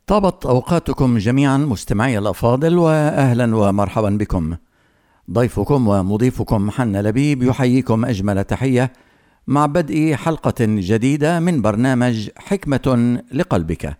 طابت أوقاتكم جميعا مستمعي الأفاضل، وأهلا ومرحبا بكم. ضيفكم ومضيفكم حنا لبيب يحييكم أجمل تحية مع بدء حلقة جديدة من برنامج حكمة لقلبك.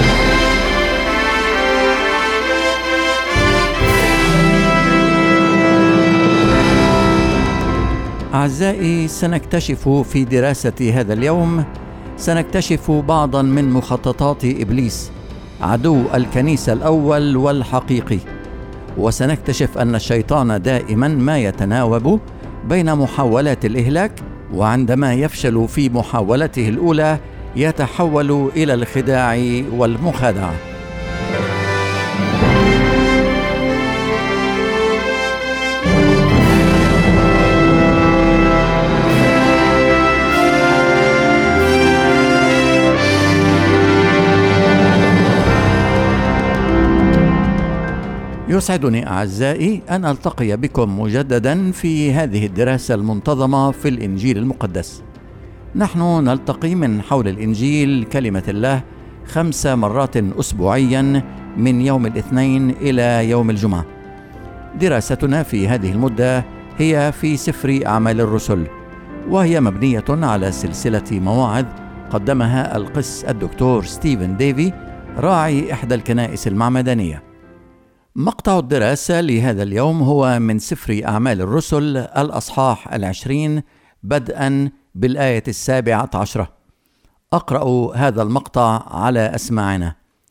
أعزائي، سنكتشف في دراسة هذا اليوم بعضا من مخططات إبليس عدو الكنيسة الأول والحقيقي، وسنكتشف أن الشيطان دائما ما يتناوب بين محاولات الإهلاك، وعندما يفشل في محاولته الأولى يتحول إلى الخداع والمخادعة. يسعدني أعزائي أن ألتقي بكم مجددا في هذه الدراسة المنتظمة في الإنجيل المقدس. نحن نلتقي من حول الإنجيل كلمة الله 5 مرات أسبوعيا من يوم الاثنين إلى يوم الجمعة. دراستنا في هذه المدة هي في سفر أعمال الرسل، وهي مبنية على سلسلة مواعظ قدمها القس الدكتور ستيفن ديفي راعي إحدى الكنائس المعمدانية. مقطع الدراسة لهذا اليوم هو من سفر أعمال الرسل الأصحاح 20 بدءا بالآية 17. أقرأ هذا المقطع على أسماعنا.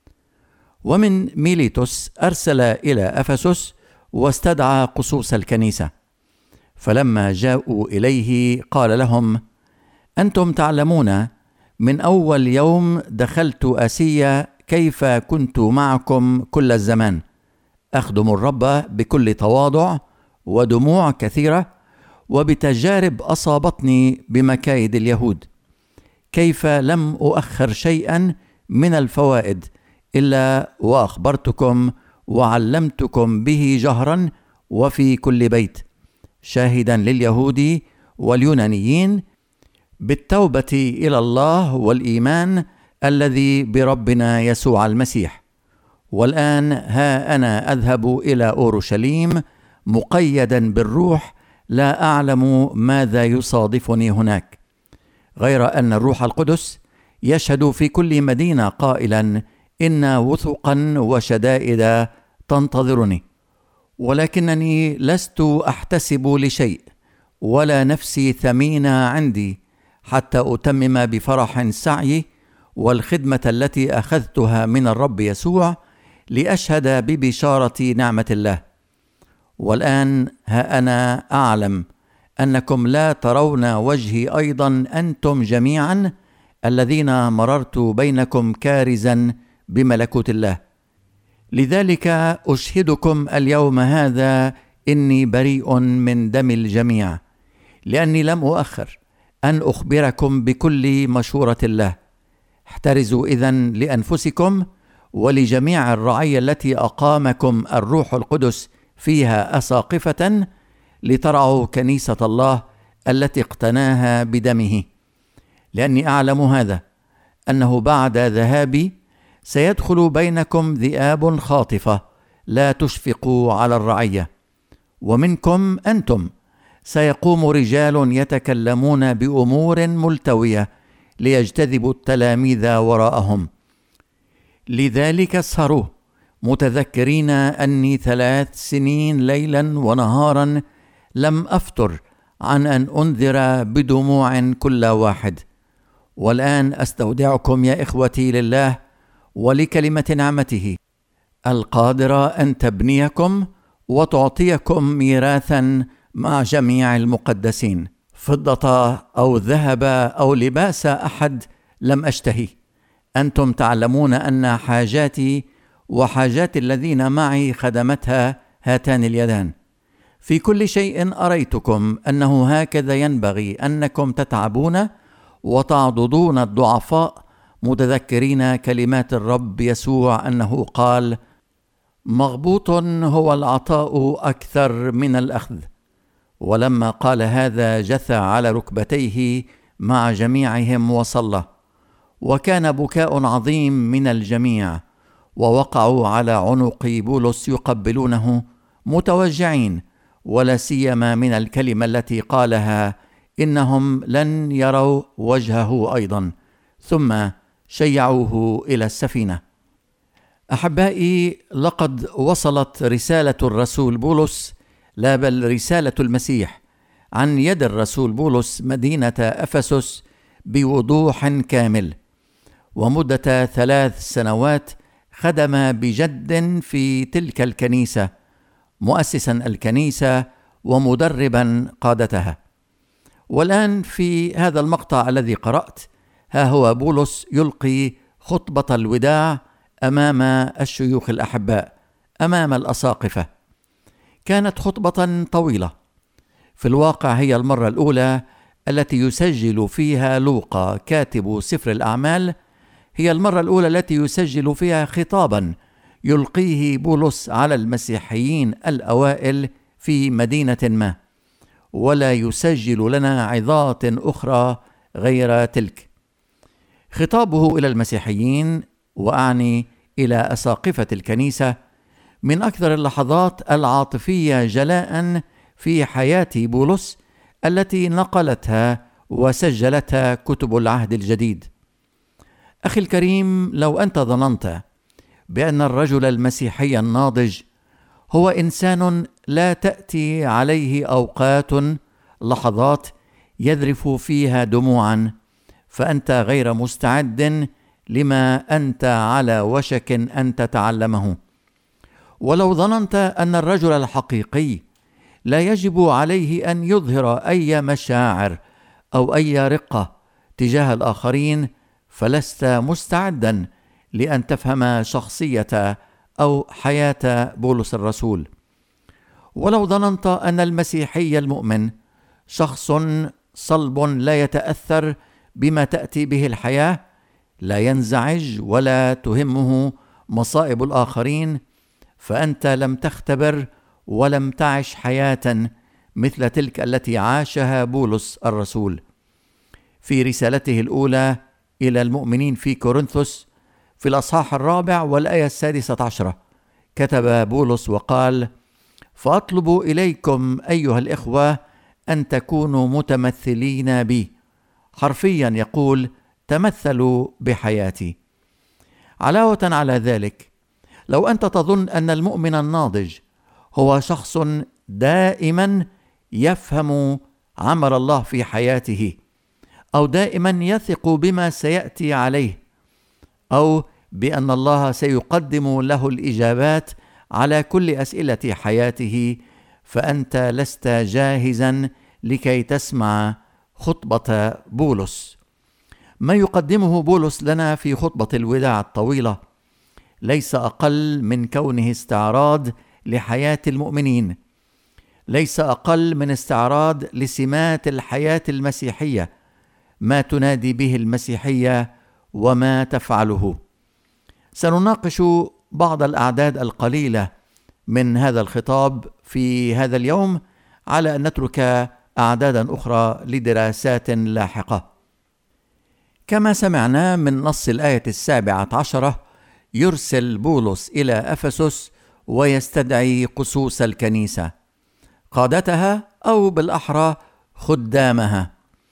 ومن ميليتوس أرسل إلى أفسس واستدعى قصوص الكنيسة، فلما جاءوا إليه قال لهم: أنتم تعلمون من أول يوم دخلت آسيا كيف كنت معكم كل الزمان، أخدم الرب بكل تواضع ودموع كثيرة، وبتجارب أصابتني بمكايد اليهود، كيف لم أؤخر شيئا من الفوائد إلا وأخبرتكم وعلمتكم به جهرا وفي كل بيت، شاهدا لليهود واليونانيين بالتوبة إلى الله والإيمان الذي بربنا يسوع المسيح. والآن ها أنا أذهب إلى أورشليم مقيدا بالروح، لا أعلم ماذا يصادفني هناك، غير أن الروح القدس يشهد في كل مدينة قائلا إن وثقا وشدائد تنتظرني، ولكنني لست أحتسب لشيء ولا نفسي ثمينة عندي، حتى أتمم بفرح سعي والخدمة التي أخذتها من الرب يسوع لأشهد ببشارة نعمة الله. والآن ها أنا أعلم أنكم لا ترون وجهي أيضا أنتم جميعا الذين مررت بينكم كارزا بملكوت الله. لذلك أشهدكم اليوم هذا إني بريء من دم الجميع، لأني لم أؤخر أن أخبركم بكل مشورة الله. احترزوا إذن لأنفسكم ولجميع الرعية التي أقامكم الروح القدس فيها أساقفة، لترعوا كنيسة الله التي اقتناها بدمه، لأني أعلم هذا، أنه بعد ذهابي سيدخل بينكم ذئاب خاطفة لا تشفقوا على الرعية، ومنكم أنتم سيقوم رجال يتكلمون بأمور ملتوية ليجتذبوا التلاميذ وراءهم. لذلك اسهروا متذكرين أني 3 سنين ليلا ونهارا لم أفتر عن أن أنذر بدموع كل واحد. والآن أستودعكم يا إخوتي لله ولكلمة نعمته القادرة أن تبنيكم وتعطيكم ميراثا مع جميع المقدسين. فضة أو ذهب أو لباس أحد لم أشتهي. أنتم تعلمون أن حاجاتي وحاجات الذين معي خدمتها هاتان اليدان. في كل شيء أريتكم أنه هكذا ينبغي أنكم تتعبون وتعضدون الضعفاء، متذكرين كلمات الرب يسوع أنه قال: مغبوط هو العطاء أكثر من الأخذ. ولما قال هذا جثى على ركبتيه مع جميعهم وصلى، وكان بكاء عظيم من الجميع، ووقعوا على عنق بولس يقبلونه متوجعين، ولا سيما من الكلمة التي قالها إنهم لن يروا وجهه أيضا، ثم شيعوه إلى السفينة. أحبائي، لقد وصلت رسالة الرسول بولس، لا بل رسالة المسيح، عن يد الرسول بولس مدينة أفسس بوضوح كامل، ومدة 3 سنوات خدم بجد في تلك الكنيسة، مؤسسا الكنيسة ومدربا قادتها. والآن في هذا المقطع الذي قرأت، ها هو بولس يلقي خطبة الوداع أمام الشيوخ الأحباء، أمام الأساقفة. كانت خطبة طويلة، في الواقع هي المرة الأولى التي يسجل فيها لوقا كاتب سفر الأعمال، هي المرة الأولى التي يسجل فيها خطابا يلقيه بولس على المسيحيين الأوائل في مدينة ما، ولا يسجل لنا عظات أخرى غير تلك. خطابه إلى المسيحيين، وأعني إلى أساقفة الكنيسة، من أكثر اللحظات العاطفية جلاء في حياة بولس التي نقلتها وسجلتها كتب العهد الجديد. أخي الكريم، لو أنت ظننت بأن الرجل المسيحي الناضج هو إنسان لا تأتي عليه أوقات، لحظات يذرف فيها دموعا، فأنت غير مستعد لما أنت على وشك أن تتعلمه. ولو ظننت أن الرجل الحقيقي لا يجب عليه أن يظهر أي مشاعر أو أي رقة تجاه الآخرين، فلست مستعدا لأن تفهم شخصية أو حياة بولس الرسول. ولو ظننت أن المسيحي المؤمن شخص صلب لا يتأثر بما تأتي به الحياة، لا ينزعج ولا تهمه مصائب الآخرين، فأنت لم تختبر ولم تعش حياة مثل تلك التي عاشها بولس الرسول. في رسالته الأولى إلى المؤمنين في كورنثوس في الأصحاح 4 والآية 16 كتب بولس وقال: فأطلب إليكم أيها الإخوة أن تكونوا متمثلين بي. حرفيا يقول: تمثلوا بحياتي. علاوة على ذلك، لو أنت تظن أن المؤمن الناضج هو شخص دائما يفهم عمل الله في حياته، أو دائما يثق بما سيأتي عليه، أو بأن الله سيقدم له الإجابات على كل أسئلة حياته، فأنت لست جاهزا لكي تسمع خطبة بولس. ما يقدمه بولس لنا في خطبة الوداع الطويلة ليس أقل من كونه استعراض لحياة المؤمنين، ليس أقل من استعراض لسمات الحياة المسيحية، ما تنادي به المسيحية وما تفعله. سنناقش بعض الأعداد القليلة من هذا الخطاب في هذا اليوم، على أن نترك أعدادا أخرى لدراسات لاحقة. كما سمعنا من نص الآية 17، يرسل بولس إلى أفسس ويستدعي قسوس الكنيسة، قادتها أو بالأحرى خدامها،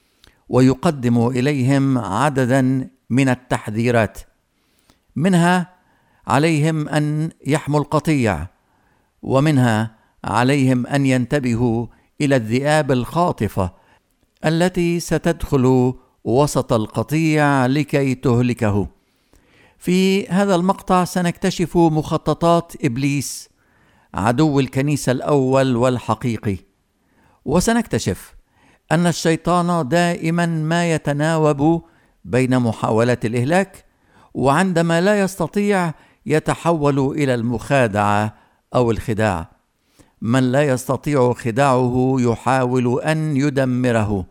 ويقدم إليهم عددا من التحذيرات، منها عليهم أن يحموا القطيع، ومنها عليهم أن ينتبهوا إلى الذئاب الخاطفة التي ستدخل وسط القطيع لكي تهلكه. في هذا المقطع سنكتشف مخططات إبليس عدو الكنيسة الأول والحقيقي، وسنكتشف أن الشيطان دائما ما يتناوب بين محاولات الإهلاك، وعندما لا يستطيع يتحول إلى المخادعة أو الخداع. من لا يستطيع خداعه يحاول أن يدمره.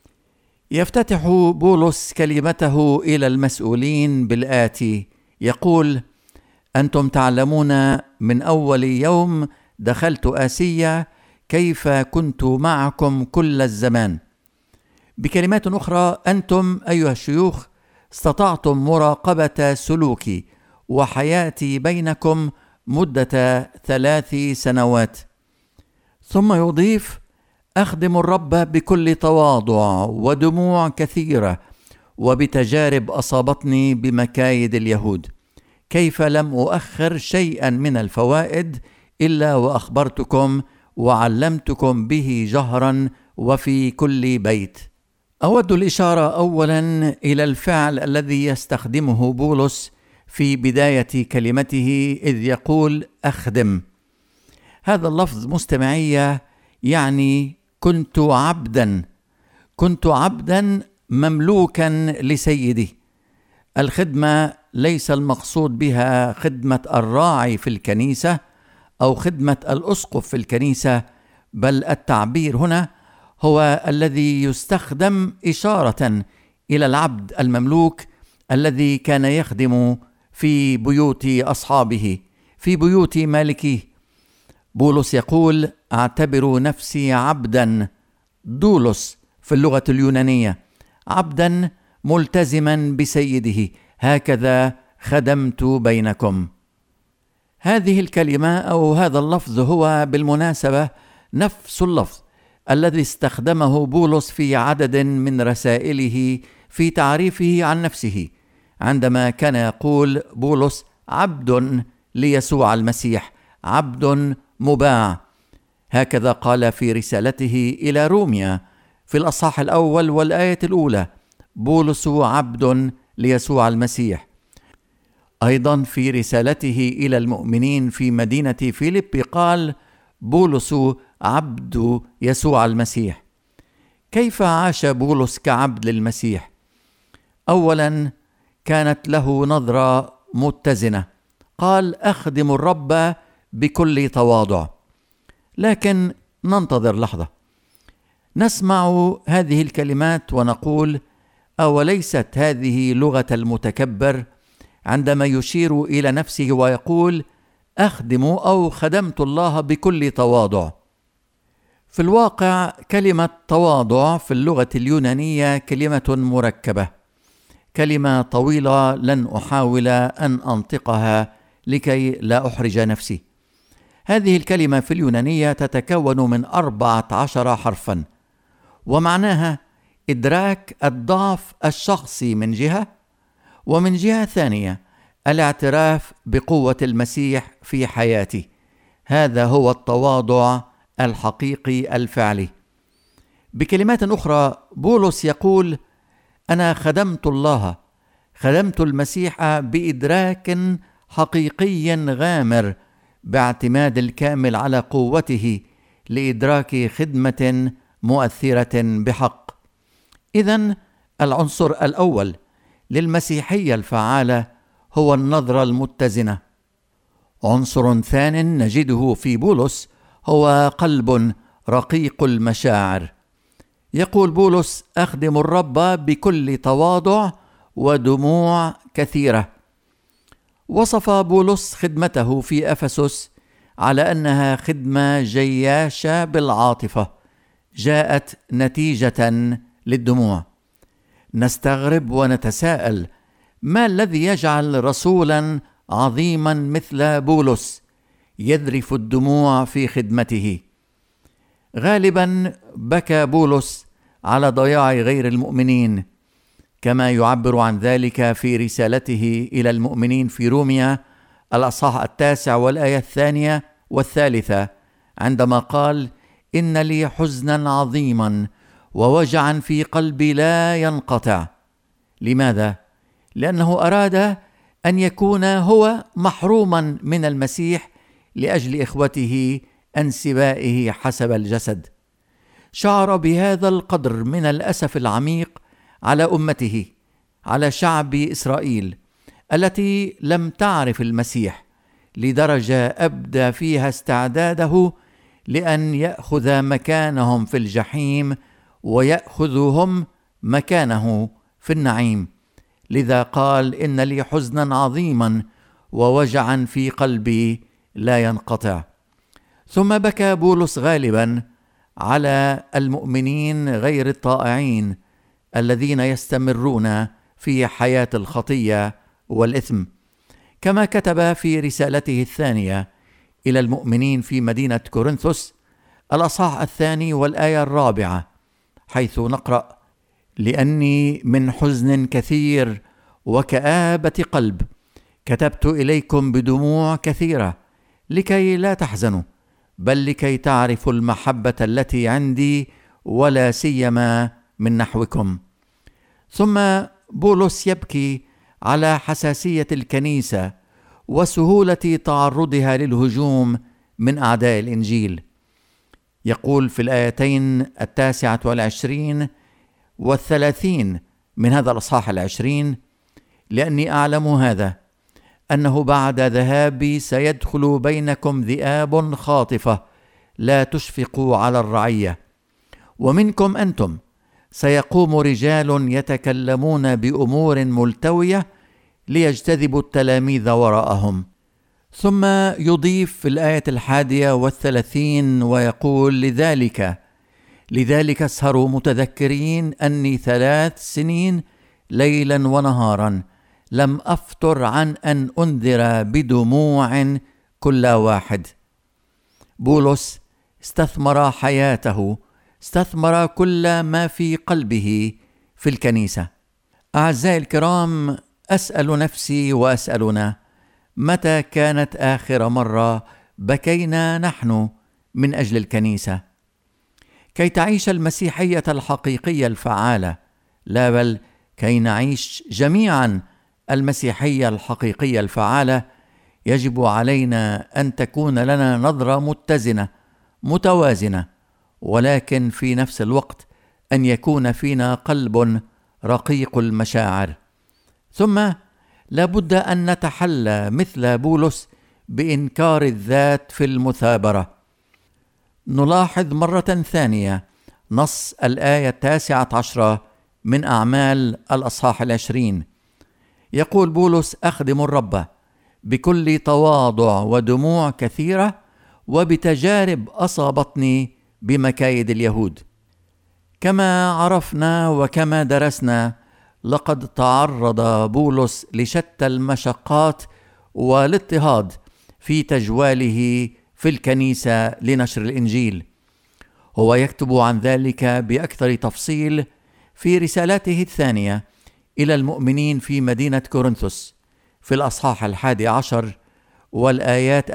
يفتتح بولس كلمته إلى المسؤولين بالآتي، يقول: أنتم تعلمون من أول يوم دخلت آسيا كيف كنت معكم كل الزمان. بكلمات أخرى، أنتم أيها الشيوخ استطعتم مراقبة سلوكي وحياتي بينكم مدة 3 سنوات. ثم يضيف: أخدم الرب بكل تواضع ودموع كثيرة، وبتجارب أصابتني بمكايد اليهود، كيف لم أؤخر شيئا من الفوائد إلا وأخبرتكم وعلمتكم به جهرا وفي كل بيت. أود الإشارة أولا إلى الفعل الذي يستخدمه بولس في بداية كلمته إذ يقول أخدم. هذا اللفظ مستمعية يعني كنت عبدا مملوكا لسيدي. الخدمة ليس المقصود بها خدمة الراعي في الكنيسة أو خدمة الأسقف في الكنيسة، بل التعبير هنا هو الذي يستخدم إشارة إلى العبد المملوك الذي كان يخدم في بيوت أصحابه، في بيوت مالكيه. بولس يقول: أعتبر نفسي عبدا، دولوس في اللغة اليونانية، عبدا ملتزما بسيده، هكذا خدمت بينكم. هذه الكلمة أو هذا اللفظ هو بالمناسبة نفس اللفظ الذي استخدمه بولس في عدد من رسائله في تعريفه عن نفسه، عندما كان يقول بولس: عبد ليسوع المسيح، عبد مباع. هكذا قال في رسالته إلى روميا في الأصحاح 1 والآية 1: بولس عبد ليسوع المسيح. أيضا في رسالته إلى المؤمنين في مدينة فيليبي قال بولس عبد يسوع المسيح. كيف عاش بولس كعبد للمسيح؟ أولا كانت له نظرة متزنة، قال: أخدم الرب بكل تواضع. لكن ننتظر لحظة، نسمع هذه الكلمات ونقول: أوليست هذه لغة المتكبر عندما يشير إلى نفسه ويقول أخدم أو خدمت الله بكل تواضع؟ في الواقع كلمة تواضع في اللغة اليونانية كلمة مركبة، كلمة طويلة لن أحاول أن أنطقها لكي لا أحرج نفسي. هذه الكلمة في اليونانية تتكون من 14 حرفا، ومعناها إدراك الضعف الشخصي من جهة، ومن جهة ثانية الاعتراف بقوة المسيح في حياتي. هذا هو التواضع الحقيقي الفعلي. بكلمات أخرى بولس يقول: أنا خدمت الله، خدمت المسيح بإدراك حقيقي غامر، باعتماد الكامل على قوته لإدراك خدمة مؤثرة بحق. إذن العنصر الأول للمسيحية الفعالة هو النظرة المتزنة. عنصر ثان نجده في بولس هو قلب رقيق المشاعر. يقول بولس: أخدم الرب بكل تواضع ودموع كثيرة. وصف بولس خدمته في أفسس على أنها خدمة جياشة بالعاطفة، جاءت نتيجة للدموع. نستغرب ونتساءل: ما الذي يجعل رسولا عظيما مثل بولس يذرف الدموع في خدمته؟ غالبا بكى بولس على ضياع غير المؤمنين، كما يعبر عن ذلك في رسالته إلى المؤمنين في روميا الأصحاح 9 والآية 2 و3، عندما قال: إن لي حزنا عظيما ووجعا في قلبي لا ينقطع. لماذا؟ لأنه أراد أن يكون هو محروما من المسيح لأجل إخوته أنسبائه حسب الجسد. شعر بهذا القدر من الأسف العميق على أمته، على شعب إسرائيل التي لم تعرف المسيح، لدرجة أبدى فيها استعداده لأن يأخذ مكانهم في الجحيم ويأخذهم مكانه في النعيم. لذا قال: إن لي حزنا عظيما ووجعا في قلبي لا ينقطع. ثم بكى بولس غالبا على المؤمنين غير الطائعين الذين يستمرون في حياة الخطية والإثم. كما كتب في رسالته الثانية إلى المؤمنين في مدينة كورنثوس الأصحاح 2 والآية 4، حيث نقرأ: لأني من حزن كثير وكآبة قلب كتبت إليكم بدموع كثيرة لكي لا تحزنوا، بل لكي تعرفوا المحبة التي عندي ولا سيما من نحوكم. ثم بولس يبكي على حساسية الكنيسة وسهولة تعرضها للهجوم من أعداء الإنجيل. يقول في الآيتين 29 و30 من هذا الأصحاح 20: لأني أعلم هذا، أنه بعد ذهابي سيدخل بينكم ذئاب خاطفة لا تشفق على الرعية، ومنكم أنتم سيقوم رجال يتكلمون بأمور ملتوية ليجتذبوا التلاميذ وراءهم. ثم يضيف في الآية 31 ويقول: لذلك اسهروا متذكرين أني 3 سنين ليلا ونهارا لم أفتر عن أن أنذر بدموع كل واحد. بولس استثمر حياته، استثمر كل ما في قلبه في الكنيسة. أعزائي الكرام، أسأل نفسي وأسألنا: متى كانت آخر مرة بكينا نحن من أجل الكنيسة؟ كي تعيش المسيحية الحقيقية الفعالة، لا بل كي نعيش جميعا المسيحية الحقيقية الفعالة، يجب علينا أن تكون لنا نظرة متزنة متوازنة، ولكن في نفس الوقت أن يكون فينا قلب رقيق المشاعر. ثم لابد أن نتحلى مثل بولس بإنكار الذات في المثابرة. نلاحظ مرة ثانية نص الآية 19 من أعمال الأصحاح 20. يقول بولس: أخدم الرب بكل تواضع ودموع كثيرة وبتجارب أصابتني بمكايد اليهود. كما عرفنا وكما درسنا، لقد تعرض بولس لشتى المشقات والاضطهاد في تجواله في الكنيسة لنشر الإنجيل. هو يكتب عن ذلك بأكثر تفصيل في رسالته الثانية إلى المؤمنين في مدينة كورنثوس في الأصحاح 11 والآيات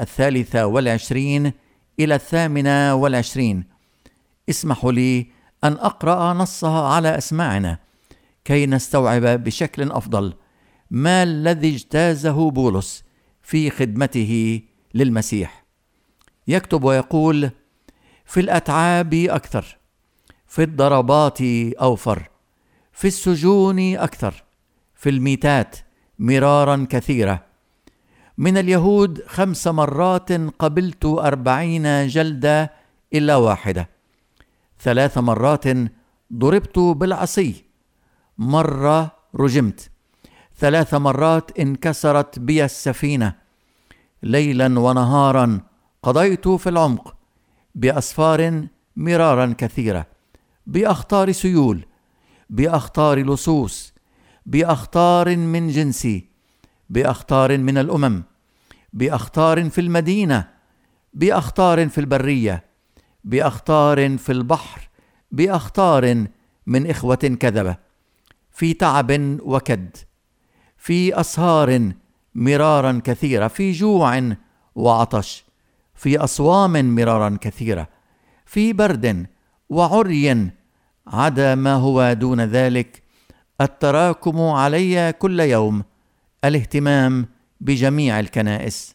23 إلى 28. اسمحوا لي أن أقرأ نصها على أسماعنا كي نستوعب بشكل أفضل ما الذي اجتازه بولس في خدمته للمسيح. يكتب ويقول: في الأتعاب أكثر، في الضربات أوفر، في السجون أكثر، في الميتات مرارا كثيرة. من اليهود 5 مرات قبلت 40 جلدة إلا واحدة. 3 مرات ضربت بالعصي، مرة رجمت، 3 مرات انكسرت بي السفينة. ليلا ونهارا قضيت في العمق، بأسفار مرارا كثيرة، بأخطار سيول، بأخطار لصوص، بأخطار من جنسي، بأخطار من الأمم، بأخطار في المدينة، بأخطار في البرية، بأخطار في البحر، بأخطار من إخوة كذبة، في تعب وكد، في أسهار مرارا كثيرة، في جوع وعطش، في أصوام مرارا كثيرة، في برد وعري، عدا ما هو دون ذلك التراكم علي كل يوم، الاهتمام بجميع الكنائس.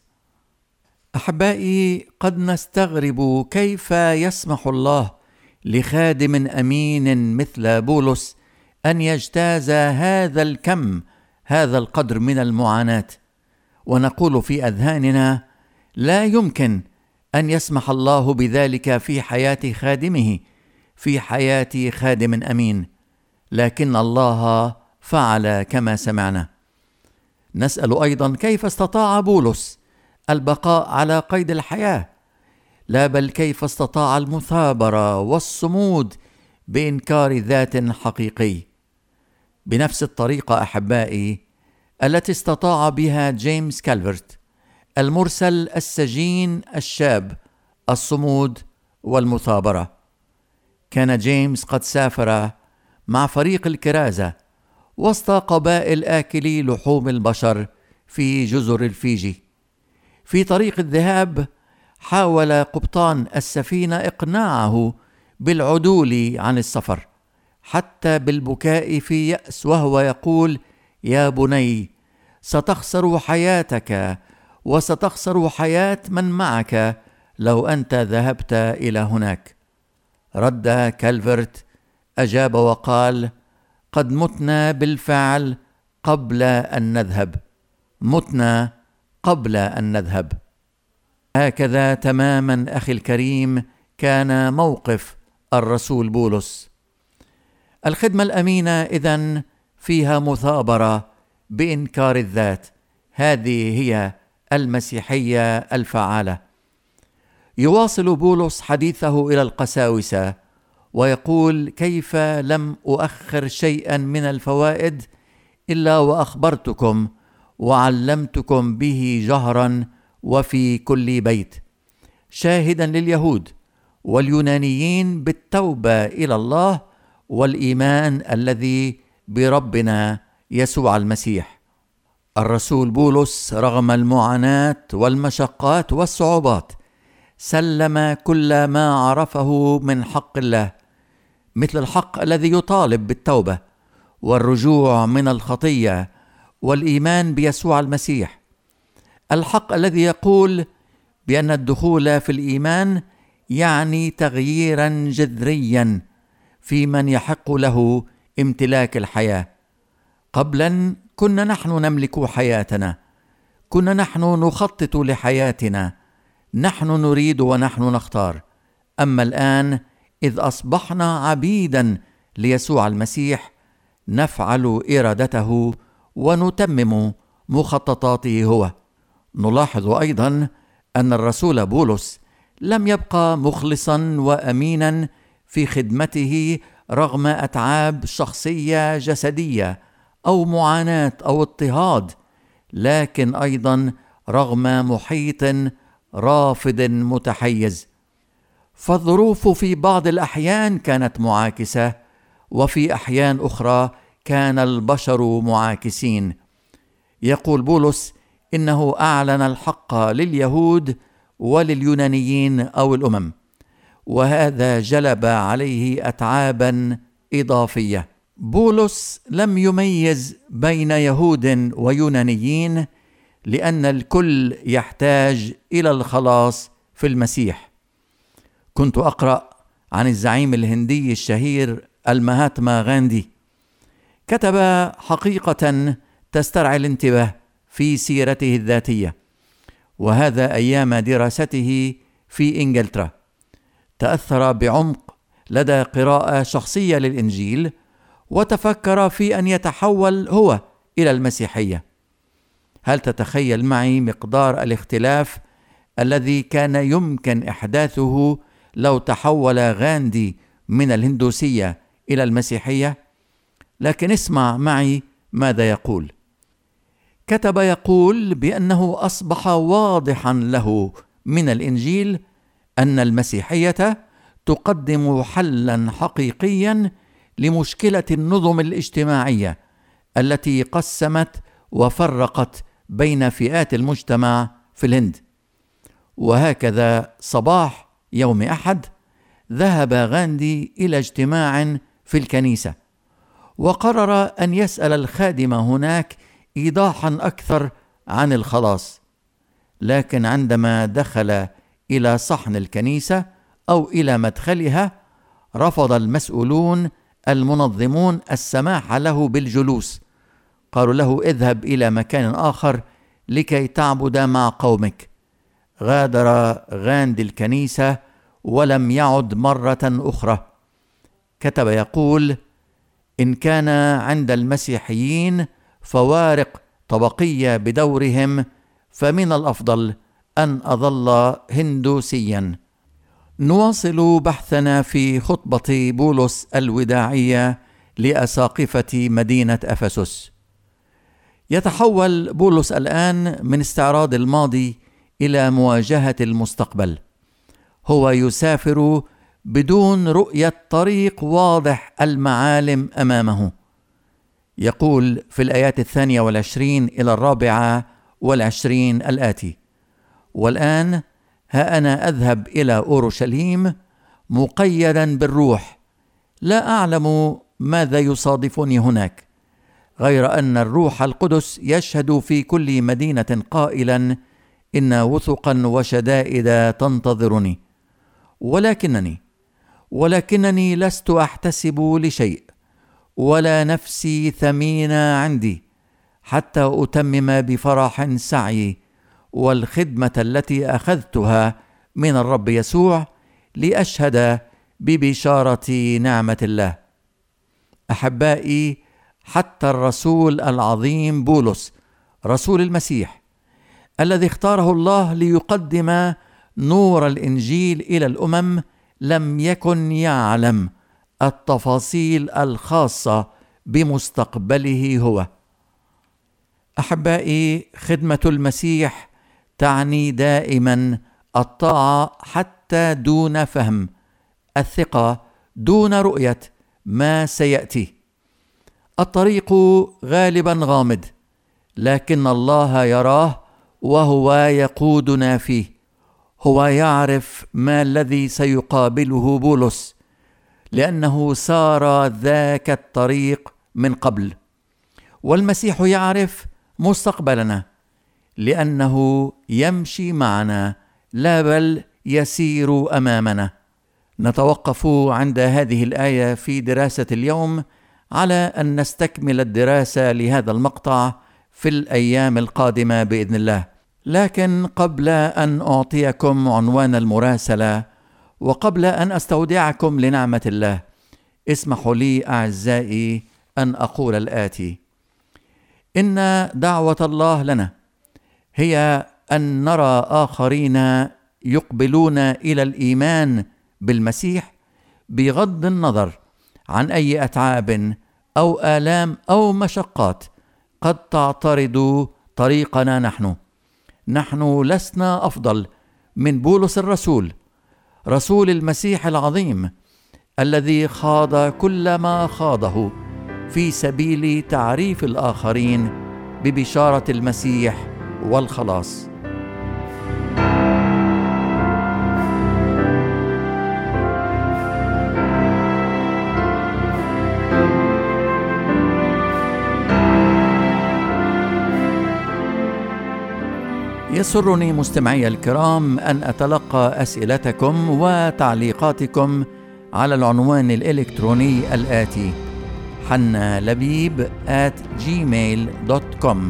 أحبائي، قد نستغرب كيف يسمح الله لخادم أمين مثل بولس أن يجتاز هذا الكم، هذا القدر من المعاناة، ونقول في أذهاننا: لا يمكن أن يسمح الله بذلك في حياة خادمه، في حياة خادم أمين. لكن الله فعل كما سمعنا. نسأل أيضا: كيف استطاع بولس البقاء على قيد الحياة؟ لا بل كيف استطاع المثابرة والصمود بإنكار ذات حقيقي؟ بنفس الطريقة أحبائي، التي استطاع بها جيمس كالفرت، المرسل السجين الشاب الصمود والمثابرة. كان جيمس قد سافر مع فريق الكرازة وسط قبائل آكلي لحوم البشر في جزر الفيجي. في طريق الذهاب حاول قبطان السفينة إقناعه بالعدول عن السفر، حتى بالبكاء في يأس، وهو يقول: يا بني، ستخسر حياتك وستخسر حياة من معك لو أنت ذهبت إلى هناك. رد كالفرت، أجاب وقال: قد متنا بالفعل قبل أن نذهب، متنا قبل أن نذهب. هكذا تماما أخي الكريم كان موقف الرسول بولس. الخدمة الأمينة إذن فيها مثابرة بإنكار الذات، هذه هي المسيحية الفعالة. يواصل بولس حديثه إلى القساوسة ويقول: كيف لم أؤخر شيئا من الفوائد إلا وأخبرتكم وعلمتكم به جهرا وفي كل بيت، شاهدا لليهود واليونانيين بالتوبة إلى الله والإيمان الذي بربنا يسوع المسيح. الرسول بولس رغم المعاناة والمشقات والصعوبات سلم كل ما عرفه من حق الله، مثل الحق الذي يطالب بالتوبة والرجوع من الخطية والإيمان بيسوع المسيح، الحق الذي يقول بأن الدخول في الإيمان يعني تغييرا جذريا في من يحق له امتلاك الحياة. قبلا كنا نحن نملك حياتنا، كنا نحن نخطط لحياتنا، نحن نريد ونحن نختار. أما الآن إذ أصبحنا عبيدا ليسوع المسيح نفعل إرادته ونتمم مخططاته هو. نلاحظ أيضا أن الرسول بولس لم يبقى مخلصا وأمينا في خدمته رغم أتعاب شخصية جسدية أو معاناة أو اضطهاد، لكن أيضا رغم محيط رافض متحيز. فالظروف في بعض الأحيان كانت معاكسة، وفي أحيان أخرى كان البشر معاكسين. يقول بولس إنه أعلن الحق لليهود ولليونانيين أو الأمم، وهذا جلب عليه أتعابا إضافية. بولس لم يميز بين يهود ويونانيين لأن الكل يحتاج إلى الخلاص في المسيح. كنت أقرأ عن الزعيم الهندي الشهير المهاتما غاندي، كتب حقيقة تسترعي الانتباه في سيرته الذاتية، وهذا أيام دراسته في إنجلترا. تأثر بعمق لدى قراءة شخصية للإنجيل، وتفكر في أن يتحول هو إلى المسيحية. هل تتخيل معي مقدار الاختلاف الذي كان يمكن إحداثه لو تحول غاندي من الهندوسية إلى المسيحية؟ لكن اسمع معي ماذا يقول. كتب يقول بأنه أصبح واضحا له من الإنجيل أن المسيحية تقدم حلا حقيقيا لمشكلة النظم الاجتماعية التي قسمت وفرقت بين فئات المجتمع في الهند. وهكذا صباح يوم أحد ذهب غاندي إلى اجتماع في الكنيسة، وقرر أن يسأل الخادم هناك إيضاحا أكثر عن الخلاص. لكن عندما دخل إلى صحن الكنيسة أو إلى مدخلها رفض المسؤولون المنظمون السماح له بالجلوس. قالوا له: اذهب إلى مكان آخر لكي تعبد مع قومك. غادر غاندي الكنيسة ولم يعد مرة أخرى. كتب يقول: إن كان عند المسيحيين فوارق طبقية بدورهم، فمن الأفضل أن أظل هندوسيا. نواصل بحثنا في خطبة بولس الوداعية لأساقفة مدينة أفسس. يتحول بولس الآن من استعراض الماضي إلى مواجهة المستقبل. هو يسافر بدون رؤية طريق واضح المعالم أمامه. يقول في الآيات 22 إلى 24 الآتي: والآن ها أنا أذهب إلى أورشليم مقيدا بالروح، لا أعلم ماذا يصادفني هناك، غير أن الروح القدس يشهد في كل مدينة قائلا إن وثقا وشدائد تنتظرني، ولكنني لست أحتسب لشيء، ولا نفسي ثمينة عندي، حتى أتمم بفرح سعي والخدمة التي أخذتها من الرب يسوع لأشهد ببشارة نعمة الله. أحبائي، حتى الرسول العظيم بولس رسول المسيح الذي اختاره الله ليقدم نور الإنجيل إلى الأمم لم يكن يعلم التفاصيل الخاصة بمستقبله هو. أحبائي، خدمة المسيح تعني دائما الطاعة حتى دون فهم، الثقة دون رؤية ما سيأتي. الطريق غالبا غامض، لكن الله يراه وهو يقودنا فيه. هو يعرف ما الذي سيقابله بولس، لأنه سار ذاك الطريق من قبل، والمسيح يعرف مستقبلنا لأنه يمشي معنا، لا بل يسير أمامنا. نتوقف عند هذه الآية في دراسة اليوم على أن نستكمل الدراسة لهذا المقطع في الأيام القادمة بإذن الله. لكن قبل أن أعطيكم عنوان المراسلة وقبل أن أستودعكم لنعمة الله، اسمحوا لي أعزائي أن أقول الآتي: إن دعوة الله لنا هي أن نرى آخرين يقبلون إلى الإيمان بالمسيح بغض النظر عن أي أتعاب أو آلام أو مشقات قد تعترض طريقنا. نحن لسنا أفضل من بولس الرسول، رسول المسيح العظيم الذي خاض كل ما خاضه في سبيل تعريف الآخرين ببشارة المسيح والخلاص. يسرني مستمعي الكرام أن أتلقى أسئلتكم وتعليقاتكم على العنوان الإلكتروني الآتي: hannalabib@gmail.com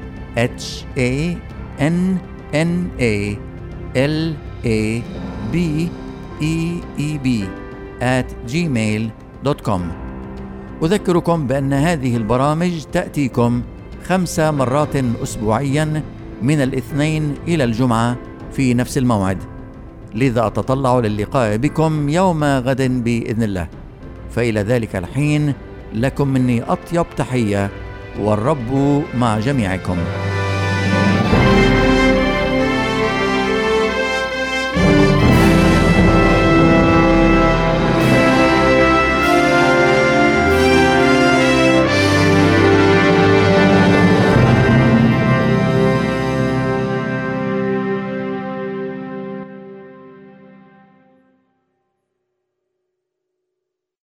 hannalabeb@gmail.com. أذكركم بأن هذه البرامج تأتيكم 5 مرات أسبوعيا من الاثنين إلى الجمعة في نفس الموعد، لذا أتطلع للقاء بكم يوم غد بإذن الله. فإلى ذلك الحين لكم مني أطيب تحية، والرب مع جميعكم.